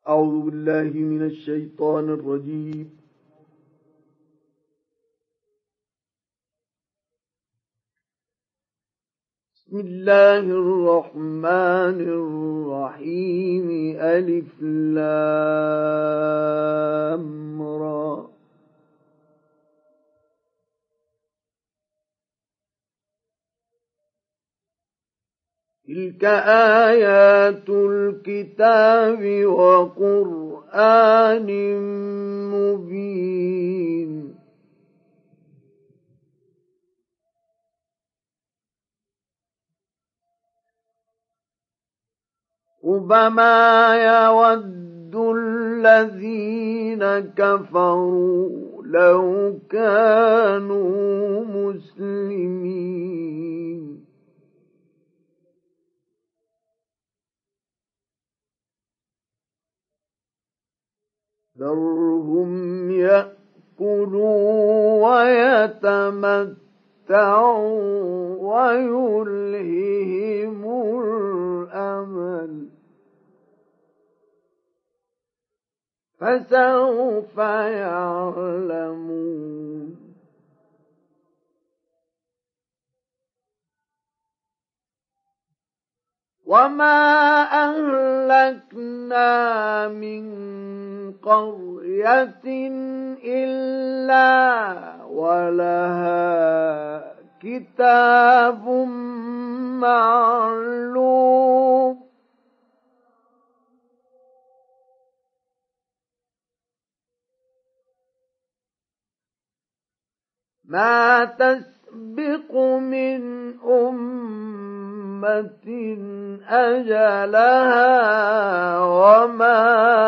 أعوذ بالله من الشيطان الرجيم. بسم الله الرحمن الرحيم. ألف لام را. تلك آيات الكتاب وقرآن مبين. ربما يود الذين كفروا لو كانوا مسلمين. ذرهم يأكلوا ويتمتعوا ويلههم الأمل، فسوف يعلمون. وما أهلكنا من قرية إلا ولها كتاب معلوم. ما تسبق من أمة أجلها وما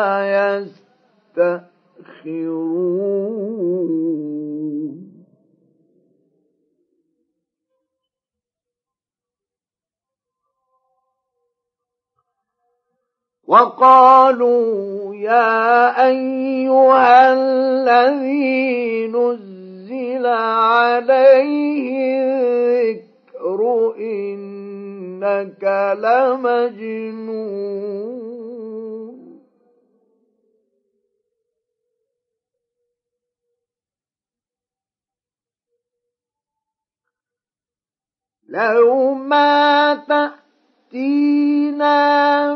يستأخرون. وقالوا يا أيها الذي نزل عليه الذكر إنك لمجنون. لو ما تأتينا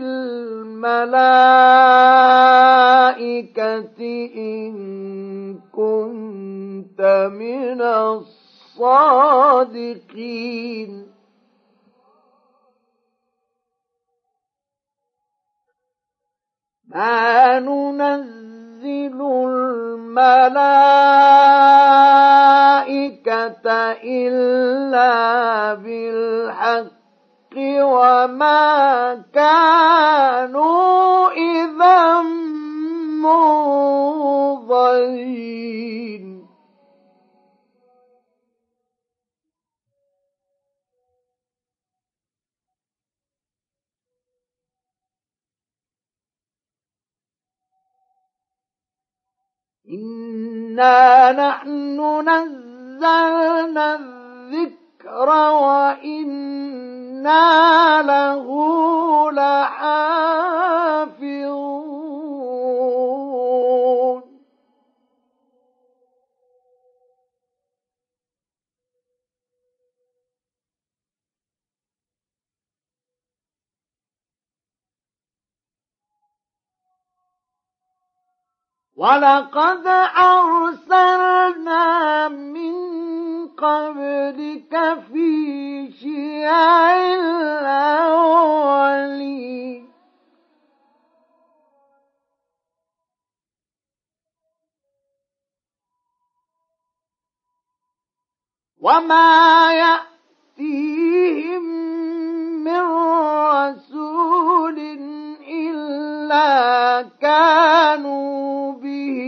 بالملائكة إن كنت من الصادقين. ما ننزل الملائكة إلا بالحق وما كانوا إذا منظرين. إنا نحن نزلنا الذكر وإنا له لحافظون. ولقد أرسلنا من قبلك في شيع الأولين وما يأتيهم من رسول إلا كانوا به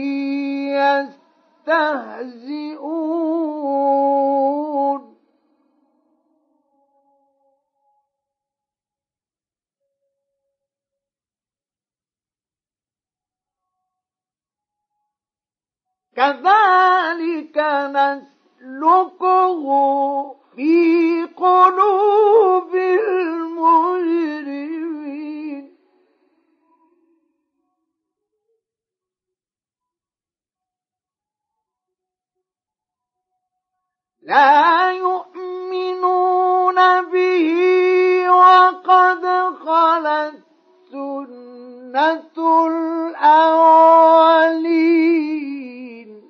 يستهزئون. كذلك نسلكه في قلوب المجرمين. لا يؤمنون به وقد خلت سنة الأولين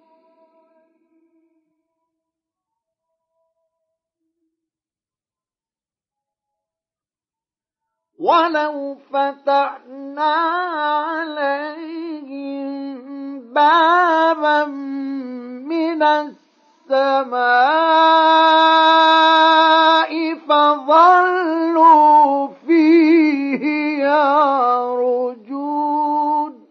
ولو فتحنا عليهم بابا من السماء فظلوا فيه يعرجون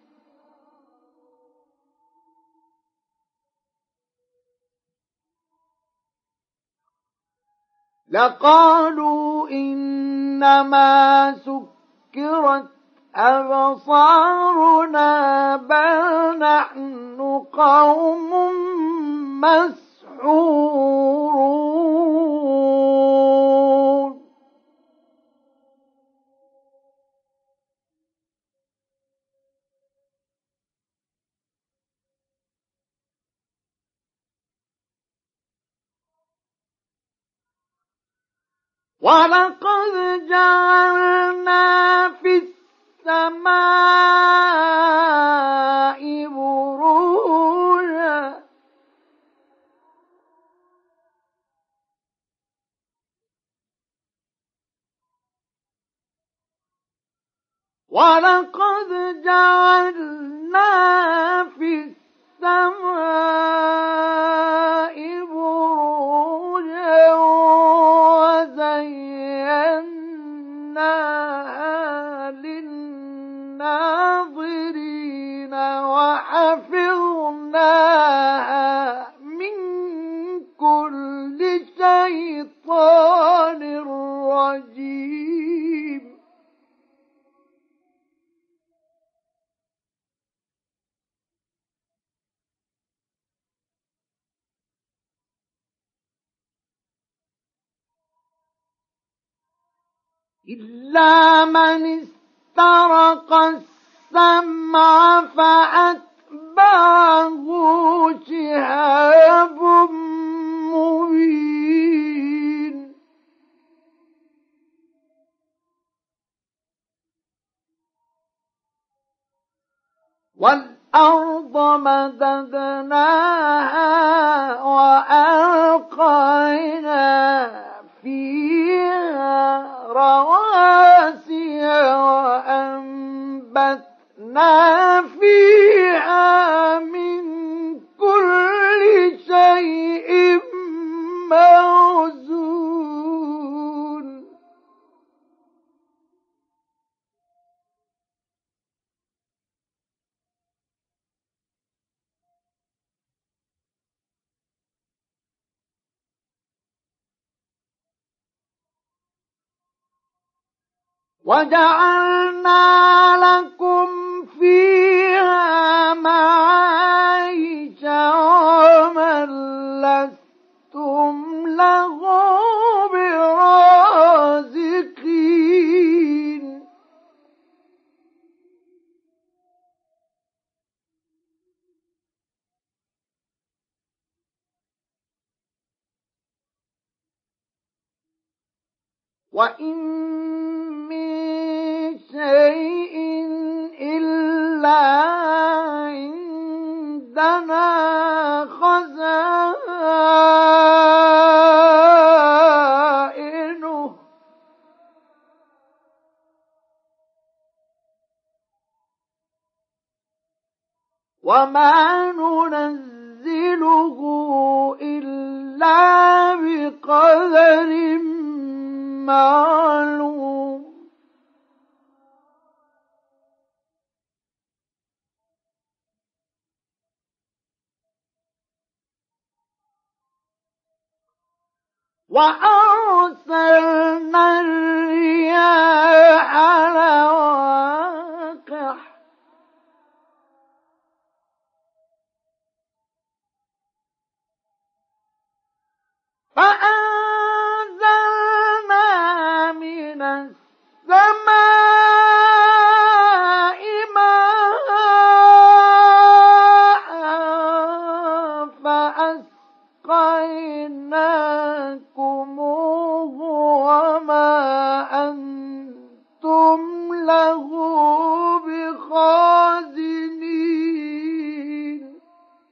لقالوا إنما سكرت أبصارنا بل نحن قوم مسحورون ولقد جعلنا في السماء بروجا ولقد جعلنا في السماء بروجا وزيناها للناظرين وحفظناها من كل شيطان رجيم إلا من استرق السمع فأتبعه شهاب مبين والأرض مددناها وألقينا فيها رواسي وأنبتنا فيها من كل شيء موزون وجعلنا لكم فيها معايش ومن لستم له برازقين وإن من شيء إلا عندنا خزائنه وما ننزله إلا بقدر معلوم وأرسلنا الرياح لواقح فأنزلنا من السماء ماء فأسقيناكم الخازنين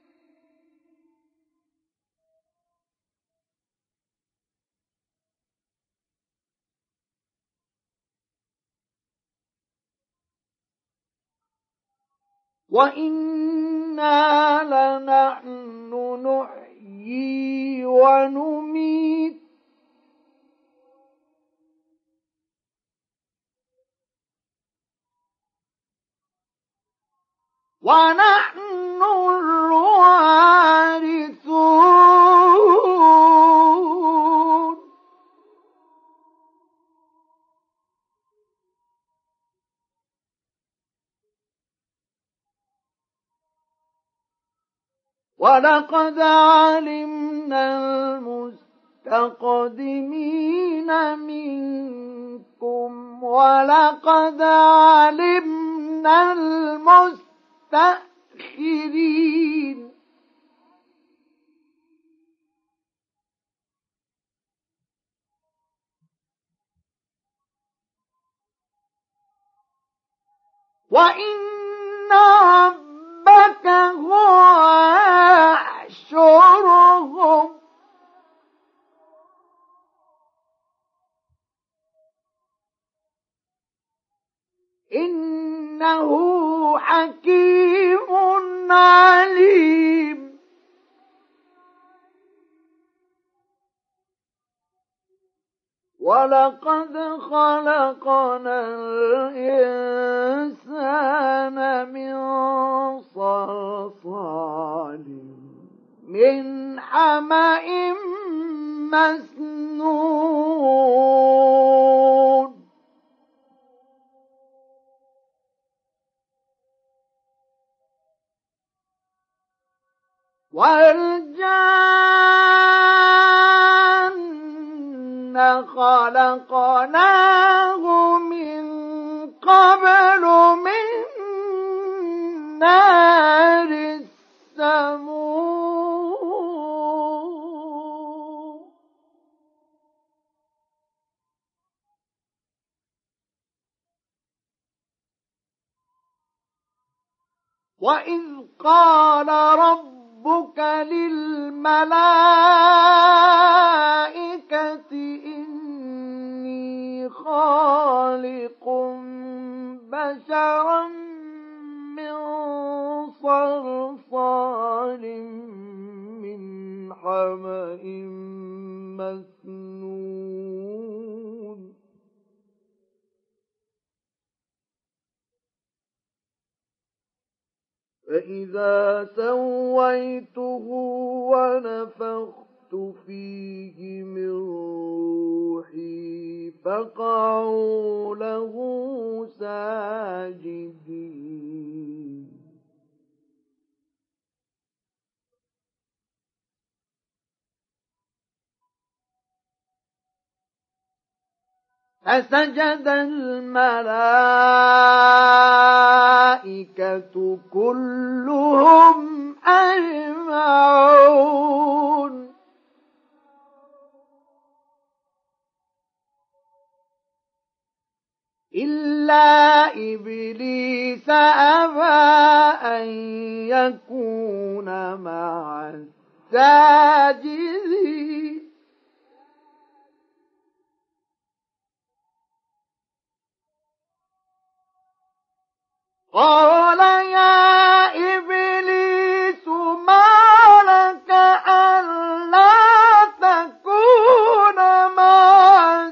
وإنا لنحن نحيي ونميت ونحن الوارثون ولقد علمنا المستقدمين منكم ولقد علمنا المستأخرين وإن ربك هو يحشرهم إنه حكيم عليم ولقد خلقنا الإنسان من صلصال من حمأ مسنون والجان خلقناه من قبل من نار السموم وإذ قال ربك للملائكة إني خالق بشرا من صلصال من حمأ مسنون فإذا سويته ونفخت فيه من روحي فقعوا له ساجدين فسجد الملائكة كلهم أجمعون إلا إبليس أبى أن يكون مع الساجدين قال يا إبليس ما لك ألا تكون مع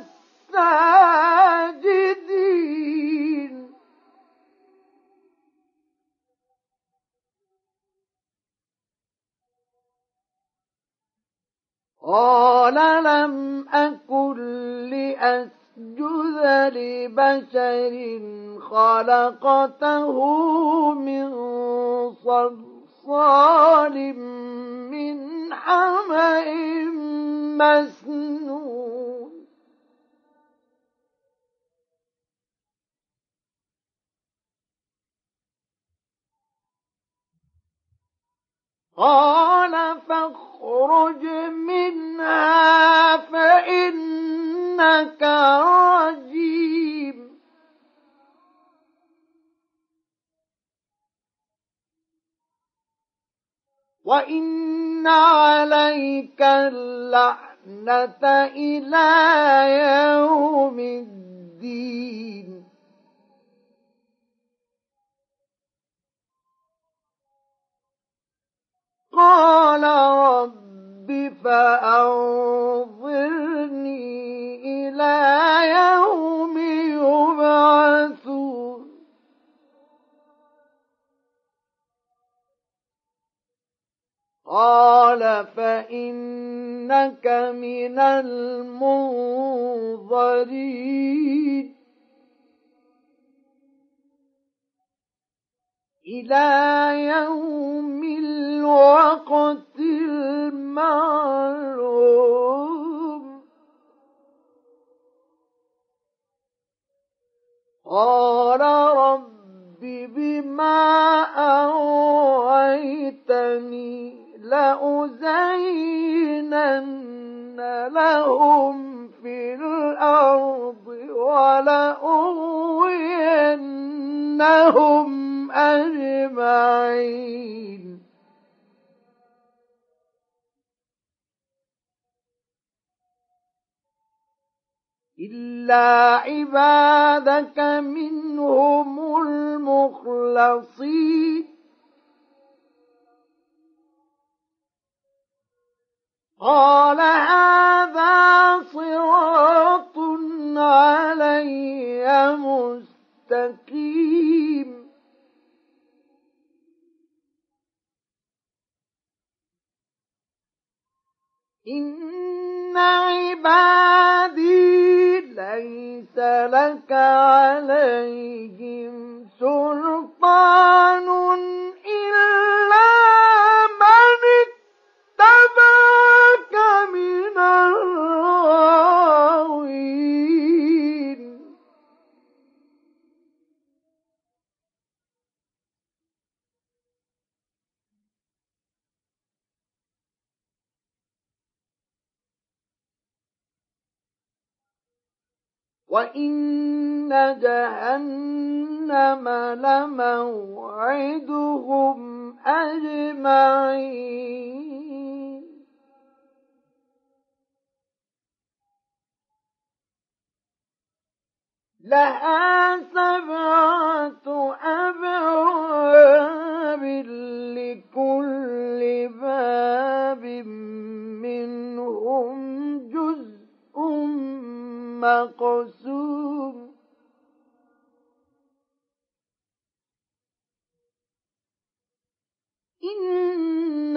الساجدين قال لم أكن لأسجد لبشر خلقته من صلصال من حمأ مسنون قال فاخرج منها فإنك رجيم وإن عليك اللعنة إلى يوم الدين. قال رب فأنظرني إلى يوم يبعثون. قال فإنك من المنظرين إلى يوم الوقت المعلوم. قال رب بما أغويتني لأزينن لهم في الأرض ولأغوينهم أجمعين إلا عبادك منهم المخلصين. قال هذا صراط علي مستقيم. إن عبادي ليس لك عليهم سلطان إلا من اتبعك من الغاوين. وإن جهنم لموعدهم أجمعين لها 7 أبواب لكل باب منهم جزء مقسوم. إن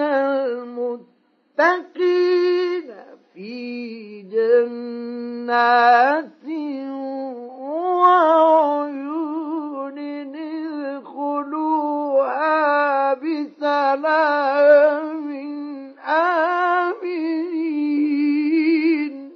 المتقين في جنات وعيون ادخلوها بسلام آمنين.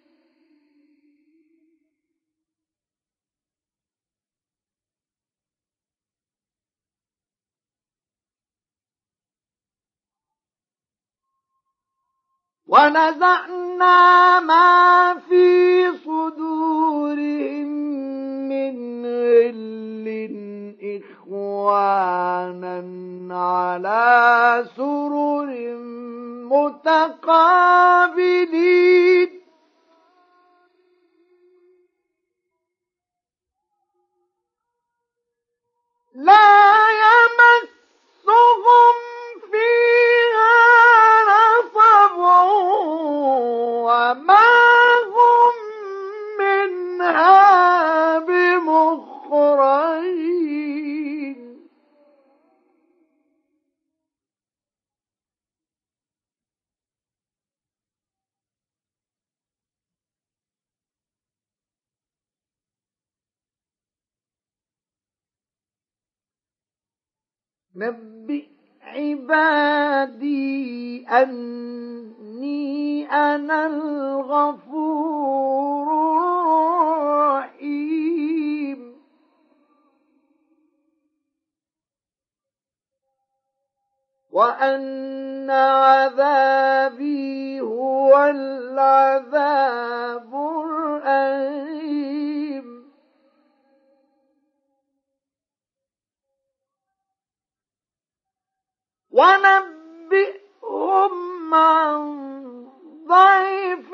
ونزعنا ما في صدورهم من غل إخوانا على سرر متقابلين لا يمسهم فيها نصب وما هم منها بمخرجين. نبئ عبادي أني أنا الغفور الرحيم. وأن عذابي هو العذاب الأليم. ونبئهم نبئهم عن ضيف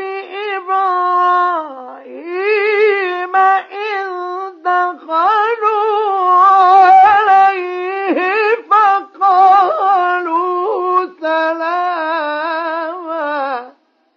إبراهيم إذ دخلوا عليه فقالوا سلاما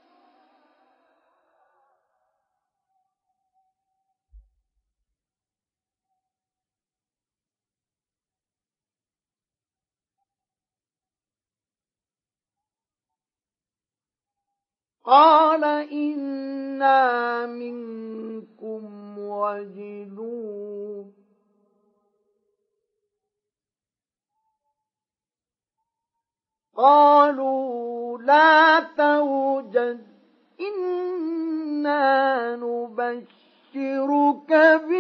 قال إنا منكم وجلون قالوا لا توجل إنا نبشرك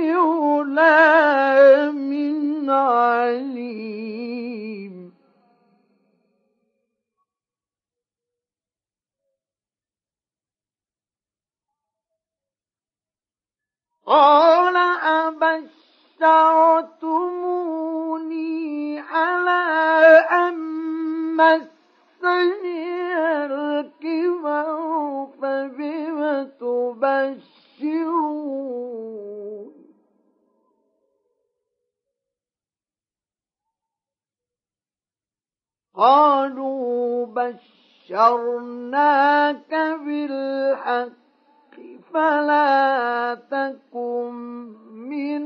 بغلام عليم قال أبشرتموني على أن مسني الكبر فبم تبشرون قالوا بشرناك بالحق فلا تكن من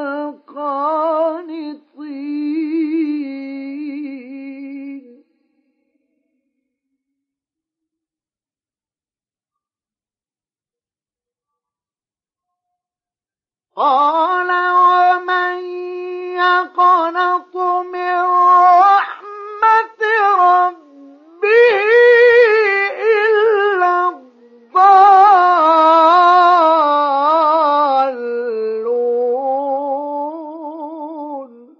القانطين قال ومن يقنط من رحمة ربه إلا الضالون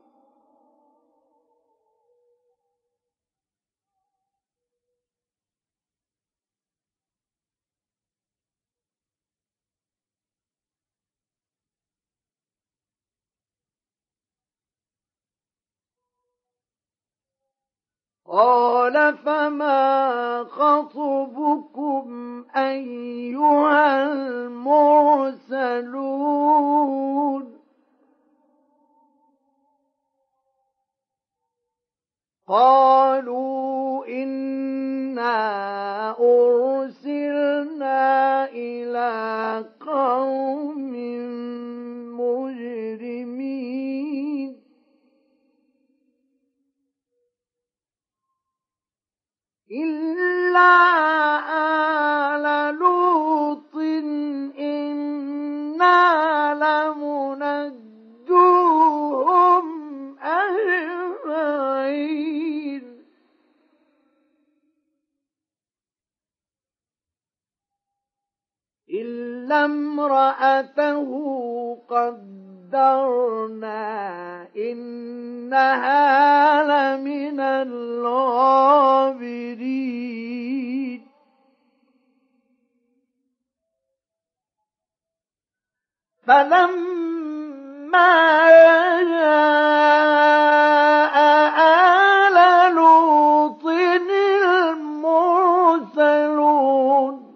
قال فما خطبكم أيها المرسلون قالوا إنا أرسلنا إلى قوم مجرمين إلا آل لوط إنا لمنجوهم أجمعين إلا امرأته قدرنا إنها لمن الغابرين فلما جاء آل لوط المرسلون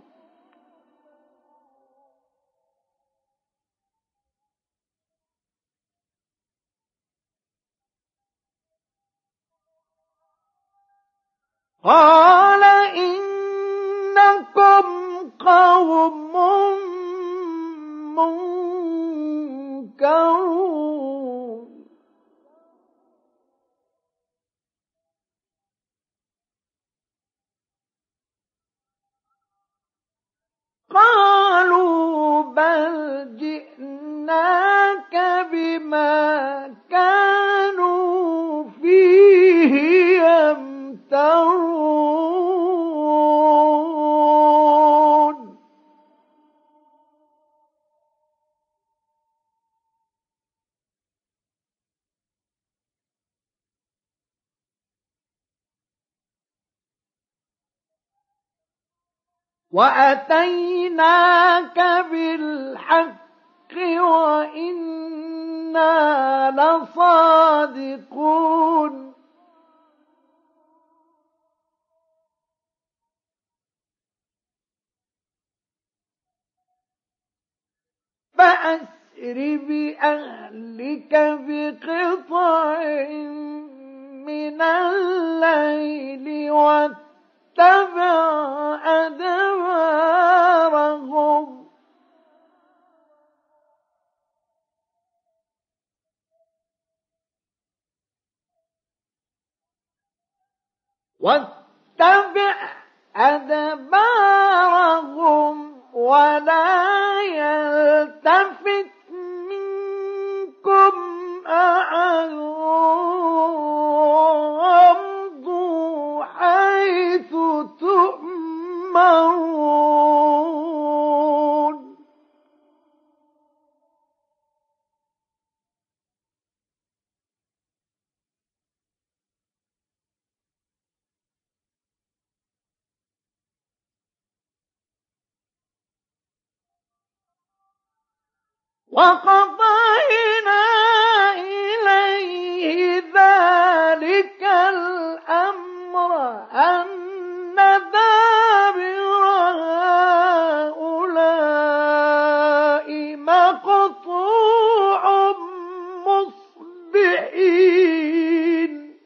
قال إنكم قوم منكرون قالوا بل جئناك بما كانوا فيه يمترون وأتيناك بالحق وإنا لصادقون فأسر بأهلك بقطع من الليل واتبع أدبارهم ولا يلتفت منكم أحد وامضوا حيث تؤمرون وقضينا إليه ذلك الأمر أن دابر هؤلاء مقطوع مصبحين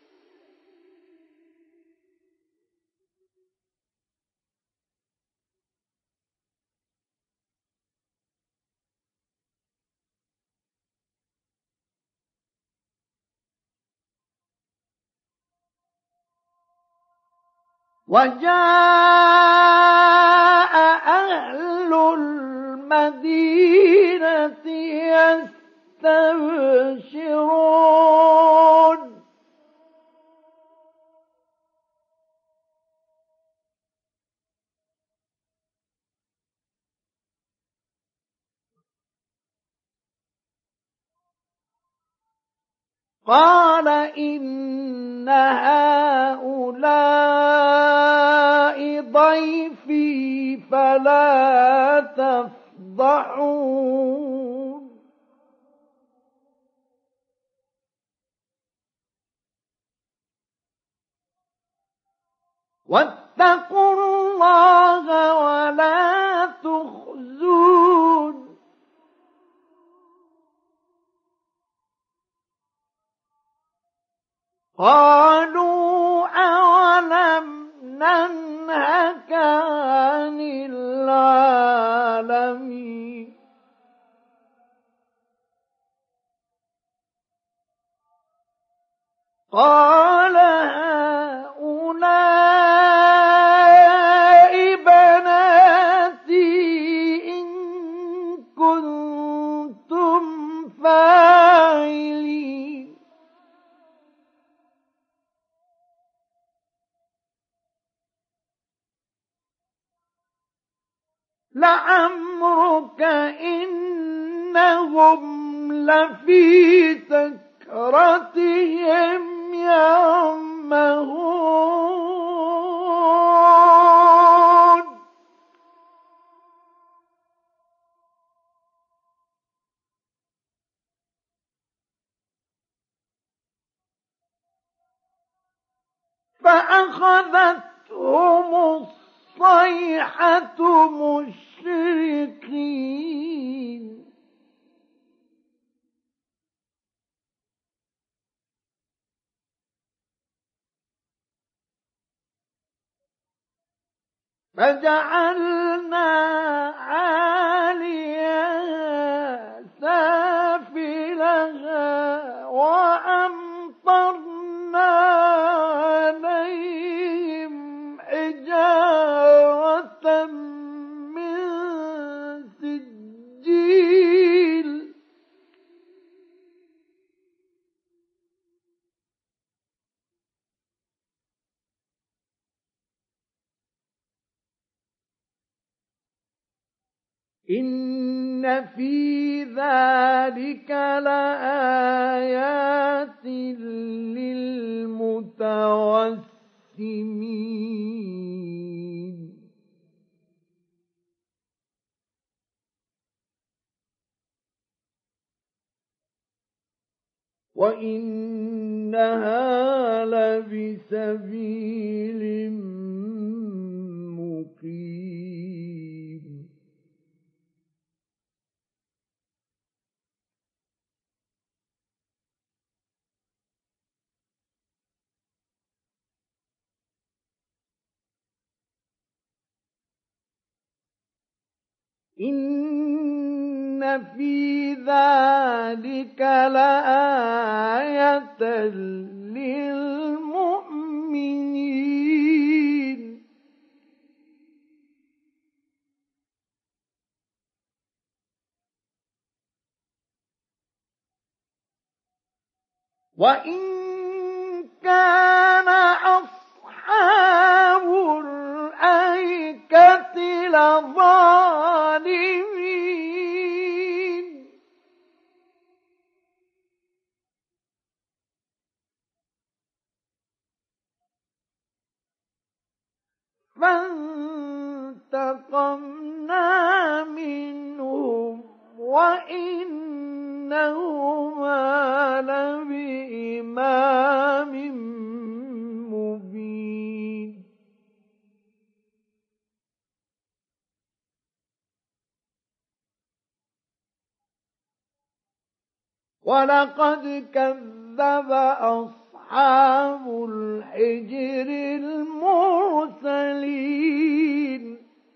وجاء أهل المدينة يستبشرون قال إن هؤلاء ضيفي فلا تفضحون واتقوا الله ولا تخزون قالوا أولم ننهك عن العالمين قال هؤلاء بناتي إن كنتم فاعلين لعمرك إنهم لفي سكرتهم يعمهون فأخذتهم الصيحة مشرقين فجعلنا عاليها سافلها وأمطرنا عليهم حجارة من سجيل إن في ذلك لآيات للمتوسمين وإنها لبسبيل مقيم إن في ذلك لآية للمؤمنين وإن كان أصحاب الأيكة لظالمين فانتقمنا منهم وإنهما لبإمام مبين ولقد كذب أصحاب الحجر المرسلين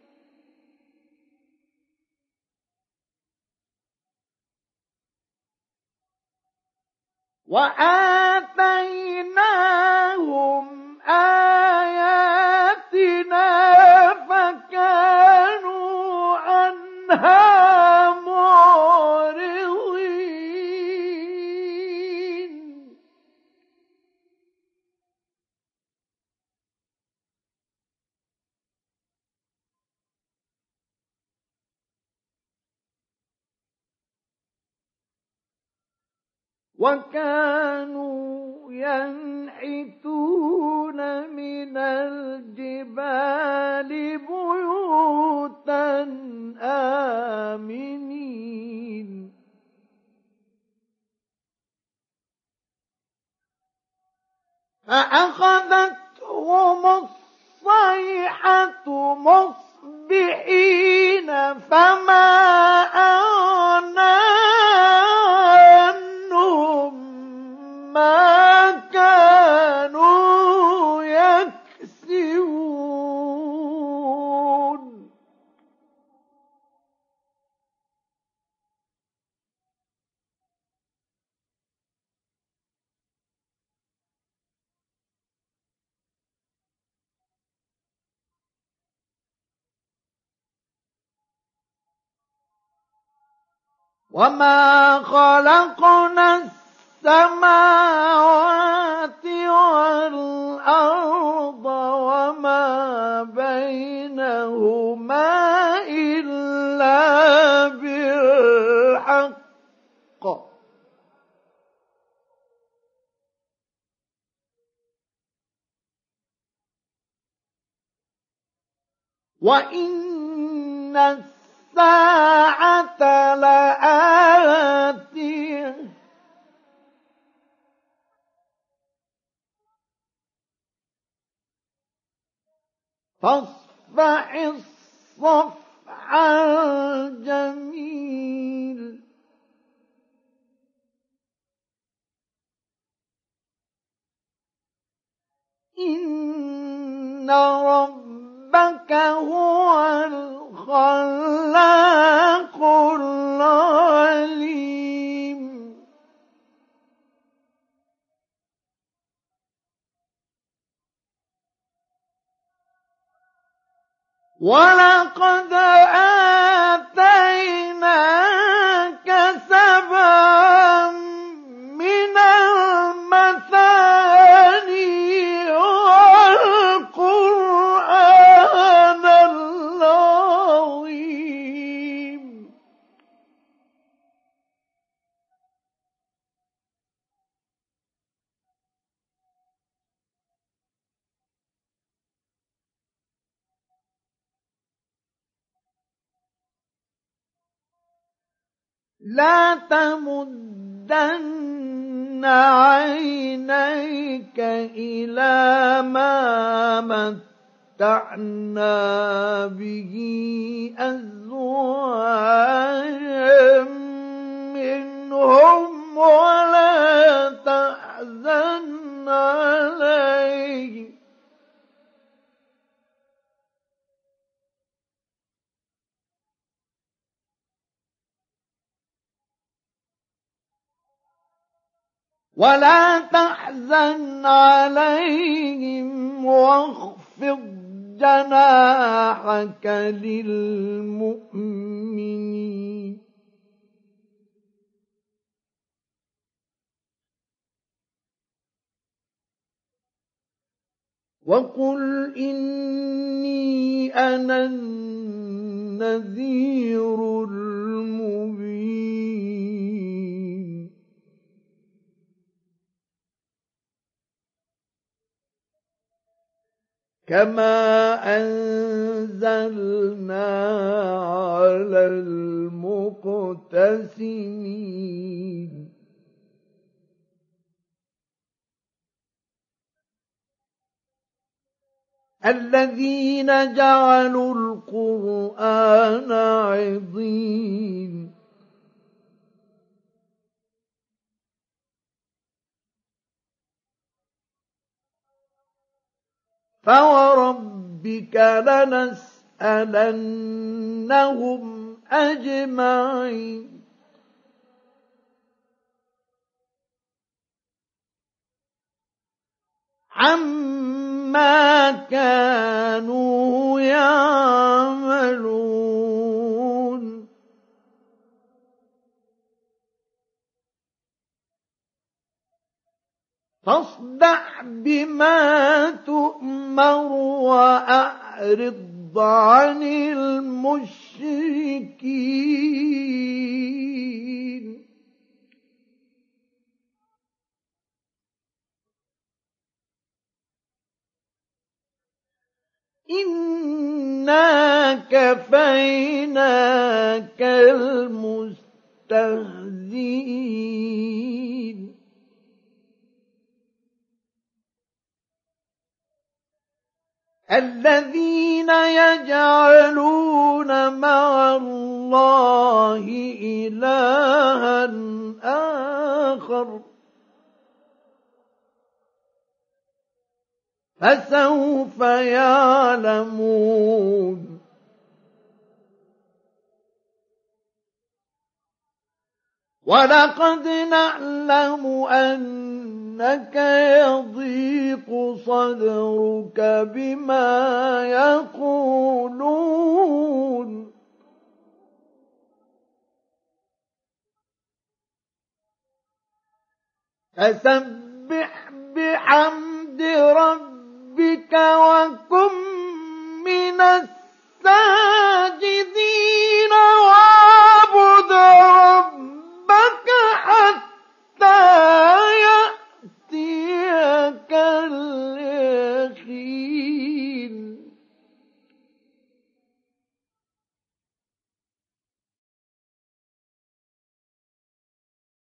وآتيناهم آياتنا فكانوا عنها معرضين وكانوا ينحتون من الجبال بيوتا آمنين فأخذتهم الصيحة مصبحين فما أغنى عنهم ما كانوا يكسبون وما خلقنا السماوات والأرض وما بينهما إلا بالحق وإن الساعة لآتية فاصفح الصفح الجميل إن ربك هو الخلاق العليم ولقد آتيناك سبعا من المثاني والقرآن العظيم لا تمدن عينيك إلى ما متعنا به أزواجا منهم ولا تحزن عليهم ولا تحزن عليهم واخفض جناحك للمؤمنين وقل إني أنا النذير المبين كما أنزلنا على المقتسمين الذين جعلوا القرآن عضين فوربك لنسألنهم أجمعين عما كانوا يعملون فاصدع بما تؤمر وأعرض عن المشركين إنا كفيناك المستهزئين الذين يجعلون مع الله إلها آخر فسوف يعلمون ولقد نعلم أنك يضيق صدرك بما يقولون فسبح بحمد ربك وكن من الساجدين